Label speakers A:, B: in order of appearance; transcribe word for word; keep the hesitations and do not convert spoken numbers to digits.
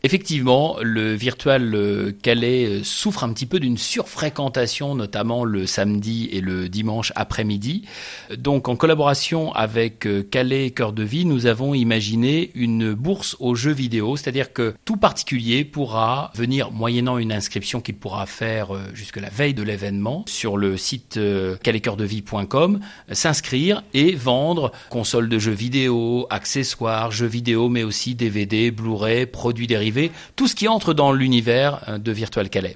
A: Effectivement, le Virtual Calais souffre un petit peu d'une surfréquentation, notamment le samedi et le dimanche après-midi. Donc, en collaboration avec Calais Cœur de Vie, nous avons imaginé une bourse aux jeux vidéo, c'est-à-dire que tout particulier pourra venir, moyennant une inscription qu'il pourra faire jusque la veille de l'événement, sur le site calais cœur de vie point com, s'inscrire et vendre consoles de jeux vidéo, accessoires, jeux vidéo, mais aussi D V D, Blu-ray, produits dérivés, tout ce qui entre dans l'univers de Virtual Calais.